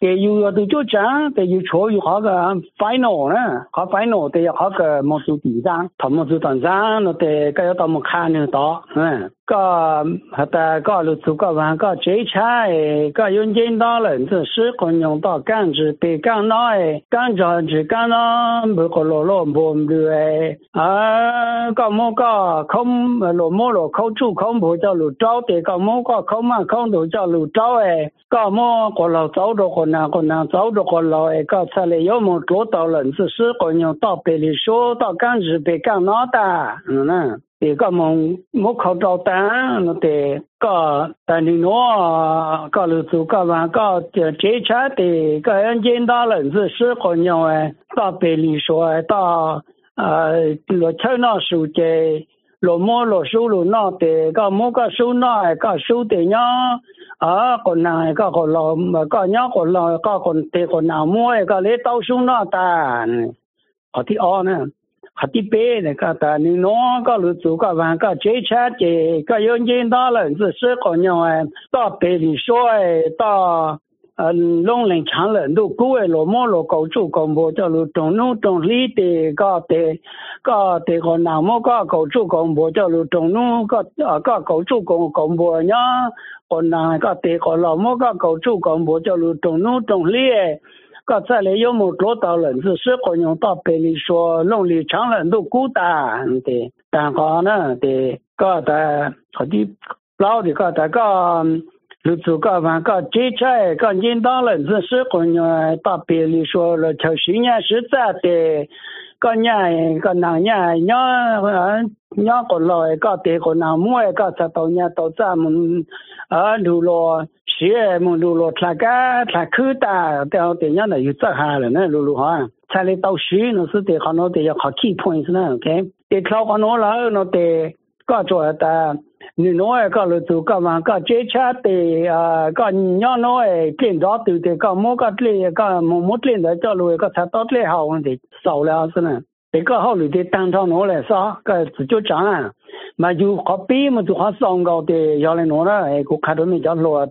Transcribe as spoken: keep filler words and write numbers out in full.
cái yêu tôi cho chán cái yêu cho yêu họ cái final nè họ final thì họ cái một số tỷ trang thầm một số tỷ trang nó thì cái tao một khăn nữa đó nè có hata có lúc chú có vàng có chế trái có用见到人这是可用到干子被干nói干着只干nó不có lỗ lỗ不对啊có mua có không lỗ mua lỗ không chủ không bố cho lỗ trâu thì có mua có không mà không đủ cho lỗ trâu ấy có mua có lỗ trâu đồ còn nào còn nào trâu đồ còn lỗ ấy có sao lại có một chỗ tàu lần这是可用到被里说到干子被干nó ta nè thì có một một khẩu trâu ta nó thì có tại vì nó có lưu trú có và có chế chế thì có anh见到人是是很nhiều诶到北里说到呃罗车那属的罗摩罗苏罗那的个摩个苏那个苏的呢啊คนนั้นก็คนเราก็เนาะคนเราก็คนเตคนnào muaก็เลยเต้า苏那ตาขอที่อ้อนะขที่เป้เนี่ยก็แต่นี่น้องก็รู้จักก็วางก็เจ๊ชาเจก็ย้อนยินได้เลยจะซื้อคนยังไงต่อไป里说ต่อเอ่อลงแหล่งช้างเลยดูกู้ไอ้หลวงพ่อหลวงเก่าจู่กองโบจะรู้ตรงนู้นตรงนี้เตก็เตก็เตคนหนาวมั่วก็เก่าจู่กองโบจะรู้ตรงนู้นก็เอ่อก็เก่าจู่กองกองโบเนี่ยคนหนาวก็เตคนหลวงมั่วก็เก่าจู่กองโบจะรู้ตรงนู้นตรงนี้ก็再来有么多到人是是可用到北里说弄里长人都孤单的，但好呢的个的好的老的个的个လူစုကဘာကကြေချဲကကျင်းတော်လည်းစစကွန်တပေလီဆိုလချရှိညာစသတဲ့ကညာကနာညာညာညာကလောကတဲ့ကနာမွေကစတောညာတော့ကြမအလူလောရှေမလူလောထကထခတာတဲ့တဲ့ညာလည်းယူစဟာလည်းနော်လူလူဟာချက်လေတော့ရှိနော်စတဲ့ခနောတဲ့ရခခိ points နော်โอเคတဲ့ cloud ကနော်လာနော်တဲ့ก็จอดนี่น้อยก็รู้จักก็มันก็เจ๊ชาติอ่าก็ย้อนน้อยเปลี่ยนดอตัวเด็กก็มั่วก็เลี้ยก็มั่วมั่วเลี้ยแต่เจ้าลูกก็ชัดตัวเลี้ยเขาเนี่ยสาวแล้วสินะเด็กก็เขาเลยตั้งท้องน้อยเลยซะก็จุดจังมาอยู่ขอบปีมาอยู่ข้างสองก็เดียวเลยน้อยนะไอ้กูขาดไม่จับหลอด